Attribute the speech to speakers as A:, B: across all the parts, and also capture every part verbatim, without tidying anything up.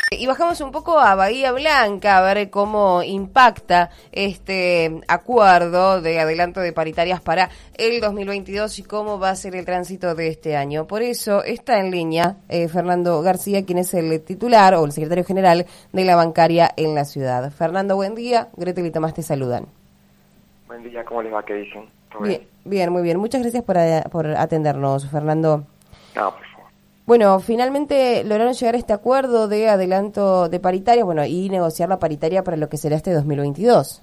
A: Y bajamos un poco a Bahía Blanca a ver cómo impacta este acuerdo de adelanto de paritarias para el dos mil veintidós y cómo va a ser el tránsito de este año. Por eso está en línea eh, Fernando García, quien es el titular o el secretario general de la bancaria en la ciudad. Fernando, buen día. Gretel y Tomás te saludan.
B: Buen día, ¿cómo les va? ¿Qué dicen? ¿Todo
A: bien?
B: bien?
A: Bien, muy bien. Muchas gracias por, por atendernos, Fernando.
B: No, por favor.
A: Bueno, finalmente lograron llegar a este acuerdo de adelanto de paritarias, bueno, y negociar la paritaria para lo que será este dos mil veintidós.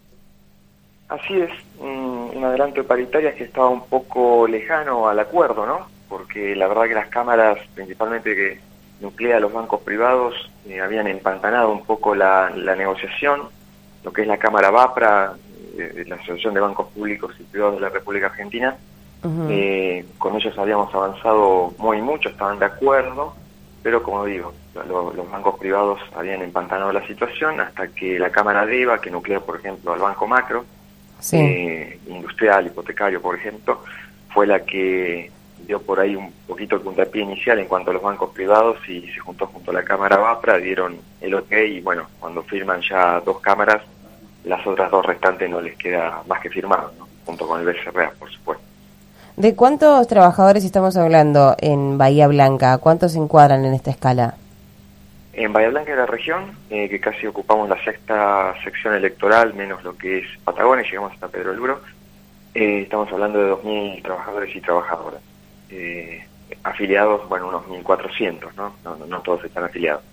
B: Así es, un, un adelanto de paritarias que estaba un poco lejano al acuerdo, ¿no? Porque la verdad que las cámaras, principalmente que nuclea a los bancos privados, eh, habían empantanado un poco la, la negociación, lo que es la Cámara BAPRA, eh, la Asociación de Bancos Públicos y Privados de la República Argentina. Uh-huh. Eh, con ellos habíamos avanzado muy mucho, estaban de acuerdo, pero como digo, lo, los bancos privados habían empantanado la situación hasta que la Cámara de EVA, que nuclea por ejemplo al Banco Macro, sí. eh, industrial, hipotecario por ejemplo, fue la que dio por ahí un poquito el puntapié inicial en cuanto a los bancos privados y se juntó junto a la Cámara BAPRA, dieron el ok y bueno, cuando firman ya dos cámaras, las otras dos restantes no les queda más que firmar, ¿no? Junto con el B C R A, por supuesto.
A: ¿De cuántos trabajadores estamos hablando en Bahía Blanca? ¿Cuántos se encuadran en esta escala?
B: En Bahía Blanca de la región, eh, que casi ocupamos la sexta sección electoral, menos lo que es Patagones, llegamos hasta Pedro Luro, eh, estamos hablando de dos mil trabajadores y trabajadoras. Eh, afiliados, bueno, unos mil cuatrocientos, ¿no? No, no, no todos están afiliados.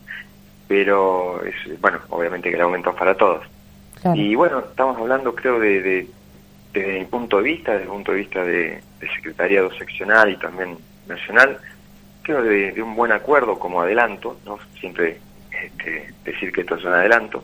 B: Pero, es bueno, obviamente que el aumento es para todos. Claro. Y bueno, estamos hablando, creo, de... de desde mi punto de vista, desde el punto de vista de, de secretariado seccional y también nacional, creo de, de un buen acuerdo como adelanto, no siempre este, decir que esto es un adelanto,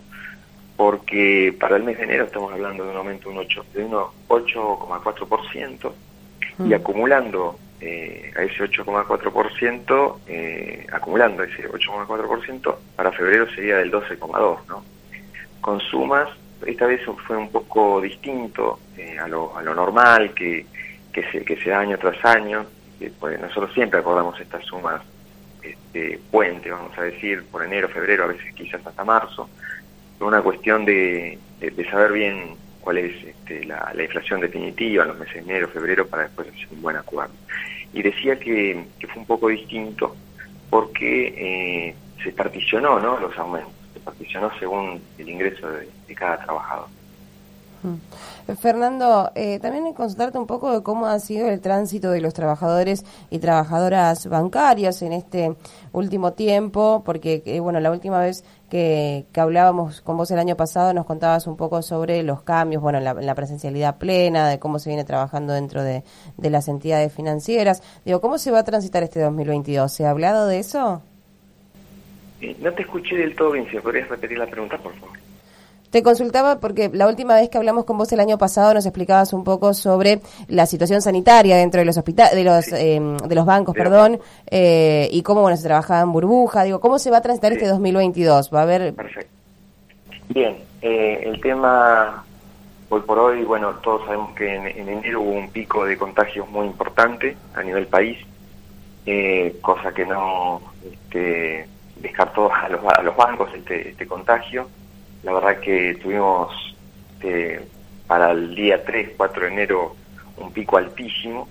B: porque para el mes de enero estamos hablando de un aumento de un ocho coma cuatro por ciento mm. y acumulando eh, a ese ocho coma cuatro por ciento, eh, acumulando ese ocho coma cuatro por ciento, para febrero sería del doce coma dos por ciento, ¿no? Con sumas, esta vez fue un poco distinto eh, a, lo, a lo normal que, que, se, que se da año tras año. Eh, pues nosotros siempre acordamos estas sumas este, puente, vamos a decir, por enero, febrero, a veces quizás hasta marzo, por una cuestión de, de, de saber bien cuál es este, la, la inflación definitiva en los meses de enero, febrero, para después hacer un buen acuerdo. Y decía que, que fue un poco distinto porque eh, se particionó, ¿no?, los aumentos. Particionó según el ingreso de, de cada trabajador.
A: Fernando, eh, también consultarte un poco de cómo ha sido el tránsito de los trabajadores y trabajadoras bancarias en este último tiempo, porque eh, bueno, la última vez que, que hablábamos con vos el año pasado nos contabas un poco sobre los cambios, bueno, la, la presencialidad plena, de cómo se viene trabajando dentro de, de las entidades financieras. Digo, ¿cómo se va a transitar este dos mil veintidós? ¿Se ha hablado de eso?
B: Eh, no te escuché del todo bien, si podrías repetir la pregunta, por favor.
A: Te consultaba porque la última vez que hablamos con vos el año pasado nos explicabas un poco sobre la situación sanitaria dentro de los hospitales, de los sí. eh, de los bancos, Pero, perdón, eh, y cómo bueno se trabajaba en burbuja. Digo, ¿cómo se va a transitar sí. este dos mil veintidós? Va a haber.
B: Perfecto. Bien, eh, el tema hoy por hoy, bueno, todos sabemos que en, en enero hubo un pico de contagios muy importante a nivel país, eh, cosa que no este, descartó a los, a los bancos este, este contagio. La verdad que tuvimos eh, para el día tres, cuatro de enero un pico altísimo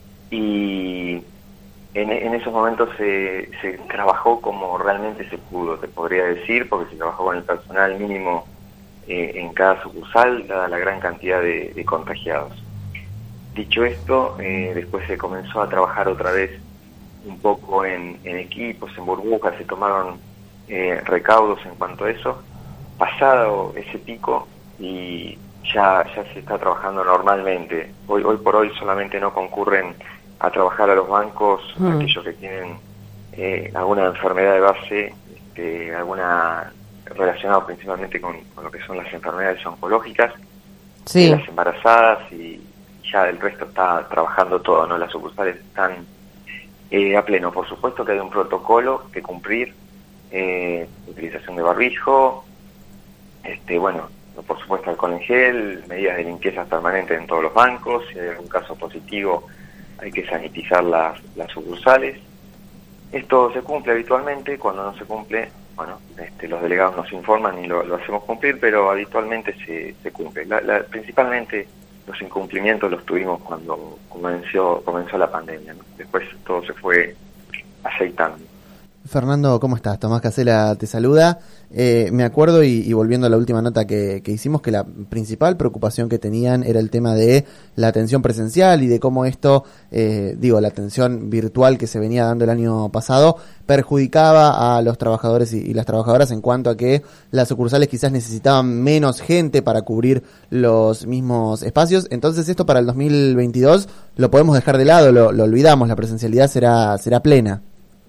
B: y en, en esos momentos se, se trabajó como realmente se pudo, te podría decir, porque se trabajó con el personal mínimo eh, en cada sucursal, dada la gran cantidad de, de contagiados. Dicho esto, eh, después se comenzó a trabajar otra vez un poco en, en equipos, en burbujas, se tomaron eh, recaudos en cuanto a eso. Pasado ese pico y ya ya se está trabajando normalmente. Hoy hoy por hoy solamente no concurren a trabajar a los bancos mm. aquellos que tienen eh, alguna enfermedad de base, este, alguna relacionada principalmente con, con lo que son las enfermedades oncológicas,
A: sí.
B: las embarazadas y ya el resto está trabajando todo, ¿no? Las sucursales están eh, a pleno. Por supuesto que hay un protocolo que cumplir, eh, utilización de barbijo. Este, bueno, por supuesto alcohol en gel, medidas de limpieza permanentes en todos los bancos, si hay algún caso positivo hay que sanitizar las, las sucursales. Esto se cumple habitualmente, cuando no se cumple bueno, este, los delegados nos informan y lo, lo hacemos cumplir, pero habitualmente se, se cumple. La, la, principalmente los incumplimientos los tuvimos cuando comenzó, comenzó la pandemia, ¿no? Después todo se fue aceitando.
C: Fernando, ¿cómo estás? Tomás Casela te saluda. Eh, me acuerdo, y, y volviendo a la última nota que, que hicimos, que la principal preocupación que tenían era el tema de la atención presencial y de cómo esto, eh, digo, la atención virtual que se venía dando el año pasado, perjudicaba a los trabajadores y, y las trabajadoras en cuanto a que las sucursales quizás necesitaban menos gente para cubrir los mismos espacios. Entonces esto para el dos mil veintidós lo podemos dejar de lado, lo, lo olvidamos, la presencialidad será, será plena.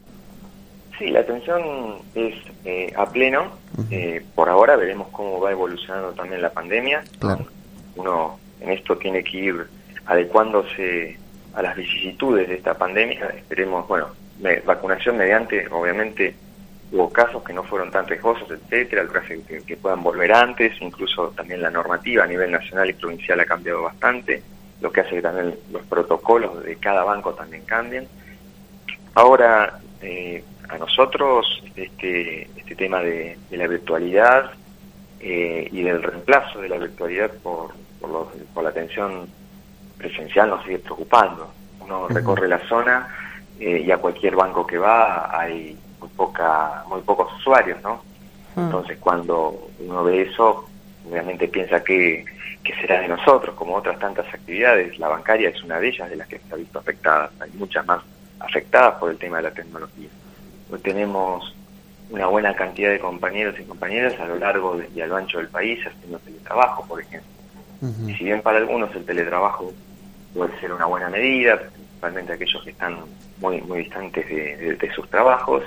B: Sí, la atención es eh, a pleno. Uh-huh. Eh, por ahora veremos cómo va evolucionando también la pandemia.
C: Claro.
B: Uno en esto tiene que ir adecuándose a las vicisitudes de esta pandemia. Esperemos, bueno, me, vacunación mediante, obviamente hubo casos que no fueron tan riesgosos, etcétera, el caso que, que puedan volver antes, incluso también la normativa a nivel nacional y provincial ha cambiado bastante, lo que hace que también los protocolos de cada banco también cambien. Ahora, eh, a nosotros este este tema de, de la virtualidad eh, y del reemplazo de la virtualidad por por, los, por la atención presencial nos sigue preocupando. Uno uh-huh. recorre la zona eh, y a cualquier banco que va hay muy poca muy pocos usuarios, ¿no? Uh-huh. Entonces cuando uno ve eso, obviamente piensa que que será de nosotros, como otras tantas actividades. La bancaria es una de ellas de las que se ha visto afectada. Hay muchas más afectadas por el tema de la tecnología. Hoy tenemos una buena cantidad de compañeros y compañeras a lo largo de, y a lo ancho del país haciendo teletrabajo, por ejemplo. Uh-huh. Y si bien para algunos el teletrabajo puede ser una buena medida, principalmente aquellos que están muy muy distantes de, de, de sus trabajos,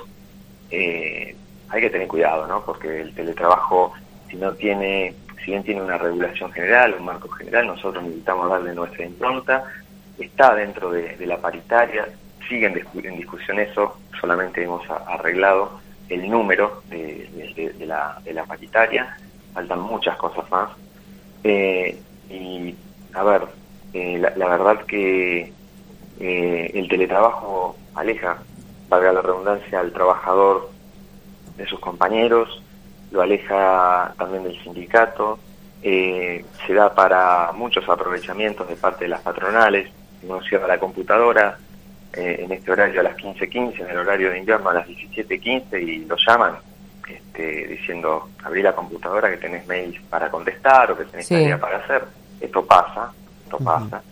B: eh, hay que tener cuidado, ¿no? Porque el teletrabajo, si no tiene, si bien tiene una regulación general, un marco general, nosotros necesitamos darle nuestra impronta, está dentro de, de la paritaria. Sigue en, discu- en discusión eso, solamente hemos a- arreglado el número de, de, de, la, de la paritaria, faltan muchas cosas más. Eh, y, a ver, eh, la, la verdad que eh, el teletrabajo aleja, valga la redundancia, al trabajador de sus compañeros, lo aleja también del sindicato, eh, se da para muchos aprovechamientos de parte de las patronales. Uno cierra la computadora Eh, en este horario a las quince quince, en el horario de invierno a las diecisiete quince, y lo llaman este, diciendo, abrí la computadora que tenés mails para contestar o que tenés sí. tarea para hacer. Esto pasa, esto uh-huh. pasa.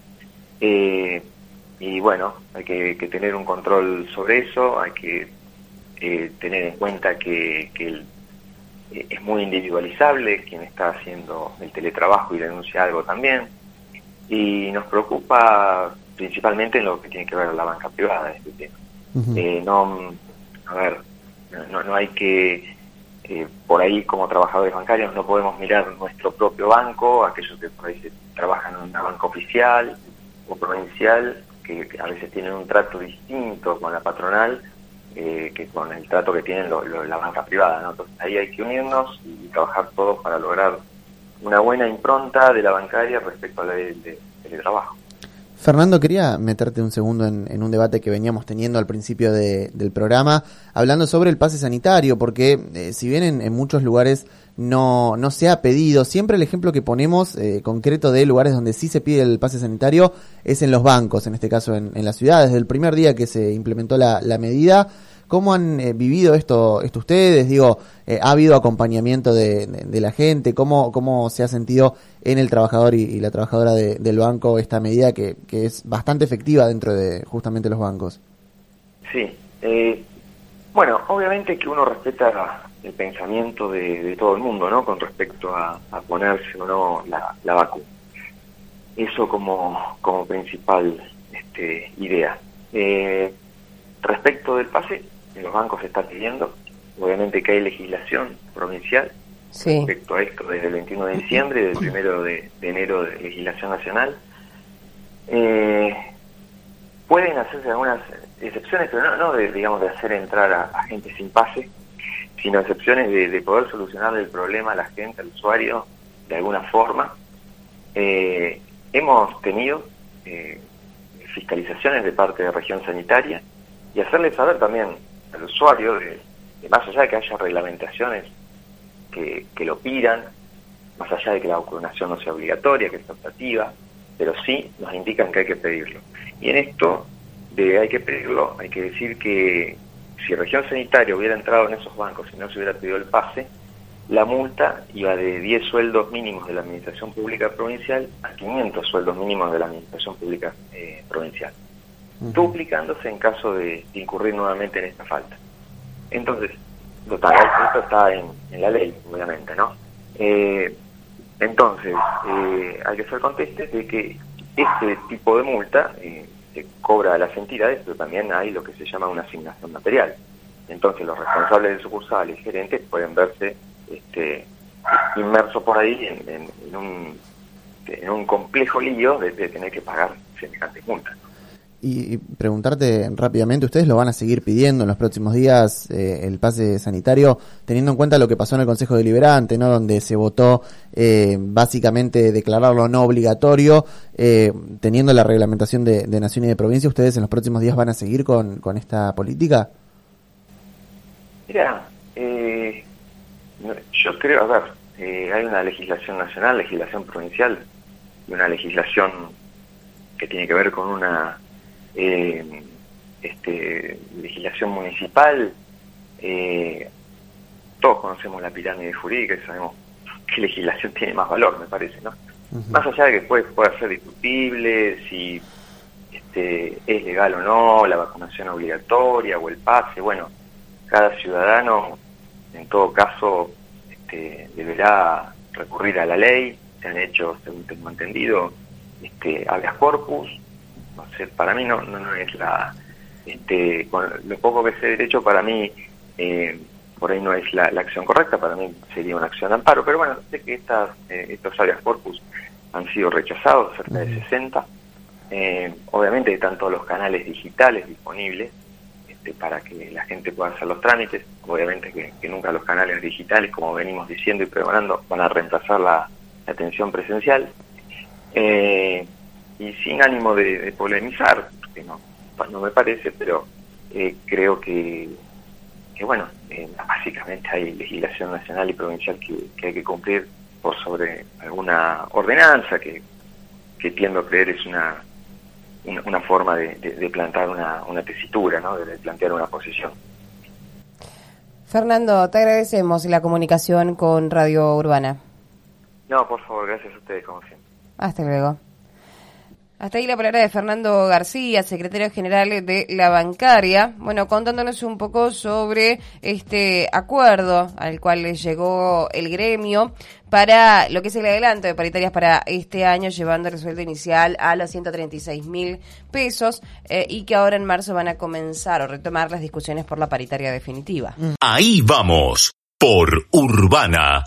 B: Eh, y bueno, hay que, que tener un control sobre eso, hay que eh, tener en cuenta que, que el, eh, es muy individualizable quien está haciendo el teletrabajo y denuncia algo también. Y nos preocupa principalmente en lo que tiene que ver con la banca privada, este tema. Uh-huh. Eh, no, a ver, no, no hay que, eh, por ahí como trabajadores bancarios no podemos mirar nuestro propio banco, aquellos que por ahí se trabajan en una banca oficial o provincial, que, que a veces tienen un trato distinto con la patronal eh, que con el trato que tienen lo, lo, la banca privada, ¿no? Entonces ahí hay que unirnos y trabajar todos para lograr una buena impronta de la bancaria respecto a la del de, de, de trabajo.
C: Fernando, quería meterte un segundo en, en un debate que veníamos teniendo al principio de, del programa, hablando sobre el pase sanitario, porque eh, si bien en, en muchos lugares no no se ha pedido, siempre el ejemplo que ponemos eh, concreto de lugares donde sí se pide el pase sanitario es en los bancos, en este caso en, en la ciudad. Desde el primer día que se implementó la, la medida, ¿cómo han eh, vivido esto esto ustedes? Digo, eh, ¿ha habido acompañamiento de, de, de la gente? ¿Cómo cómo se ha sentido en el trabajador y, y la trabajadora de, del banco esta medida que, que es bastante efectiva dentro de justamente los bancos?
B: Sí, eh, bueno, obviamente que uno respeta el pensamiento de, de todo el mundo, ¿no? Con respecto a, a ponerse o no la, la vacuna. Eso como como principal este, idea. Eh, respecto del pase, en los bancos se está pidiendo, obviamente que hay legislación provincial sí. respecto a esto desde el veintiuno de diciembre y del primero de, de enero de legislación nacional. Eh, pueden hacerse algunas excepciones, pero no, no de, digamos, de hacer entrar a, a gente sin pase, sino excepciones de, de poder solucionar el problema a la gente, al usuario, de alguna forma. Eh, hemos tenido eh, fiscalizaciones de parte de región sanitaria y hacerle saber también al usuario de, más allá de que haya reglamentaciones que, que lo pidan, más allá de que la vacunación no sea obligatoria, que es optativa, pero sí nos indican que hay que pedirlo. Y en esto de hay que pedirlo, hay que decir que si Región Sanitaria hubiera entrado en esos bancos y no se hubiera pedido el pase, la multa iba de diez sueldos mínimos de la Administración Pública Provincial a quinientos sueldos mínimos de la Administración Pública eh, Provincial, uh-huh. duplicándose en caso de incurrir nuevamente en esta falta. Entonces, total, esto está en, en la ley, obviamente, ¿no? Eh, entonces, eh, hay que hacer contestes de que este tipo de multa eh, se cobra a las entidades, pero también hay lo que se llama una asignación material. Entonces, los responsables de sucursales y gerentes pueden verse este, inmersos por ahí en, en, en, un, en un complejo lío de, de tener que pagar semejantes multas.
C: Y, y preguntarte rápidamente, ¿ustedes lo van a seguir pidiendo en los próximos días, eh, el pase sanitario, teniendo en cuenta lo que pasó en el Consejo Deliberante, ¿no? Donde se votó eh, básicamente declararlo no obligatorio, eh, teniendo la reglamentación de, de nación y de provincia? ¿Ustedes en los próximos días van a seguir con, con esta política?
B: Mira, eh, yo creo, a ver, eh, hay una legislación nacional, legislación provincial y una legislación que tiene que ver con una Eh, este, legislación municipal. Eh, todos conocemos la pirámide jurídica y sabemos qué legislación tiene más valor, me parece, ¿no? Uh-huh. Más allá de que puede, pueda ser discutible si este, es legal o no la vacunación obligatoria o el pase, bueno, cada ciudadano en todo caso este, deberá recurrir a la ley. Se han hecho, según tengo entendido, este, habeas corpus. No sé, para mí no, no, no es la, este, con lo poco que sé de derecho, para mí eh, por ahí no es la, la acción correcta, para mí sería una acción de amparo, pero bueno, sé que estas, eh, estos habeas corpus han sido rechazados, cerca de sesenta, eh, obviamente están todos los canales digitales disponibles este, para que la gente pueda hacer los trámites, obviamente que, que nunca los canales digitales, como venimos diciendo y pregonando, van a reemplazar la, la atención presencial. Eh, Y sin ánimo de, de polemizar, que no, no me parece, pero eh, creo que, que bueno, eh, básicamente hay legislación nacional y provincial que, que hay que cumplir por sobre alguna ordenanza que, que tiendo a creer es una, una, una forma de, de, de plantar una, una tesitura, ¿no? De, de plantear una posición.
A: Fernando, te agradecemos la comunicación con Radio Urbana.
B: No, por favor, gracias a ustedes, como siempre.
A: Hasta luego. Hasta ahí la palabra de Fernando García, secretario general de la bancaria, bueno, contándonos un poco sobre este acuerdo al cual llegó el gremio para lo que es el adelanto de paritarias para este año, llevando el sueldo inicial a los ciento treinta y seis mil pesos eh, y que ahora en marzo van a comenzar o retomar las discusiones por la paritaria definitiva.
D: Ahí vamos, por Urbana.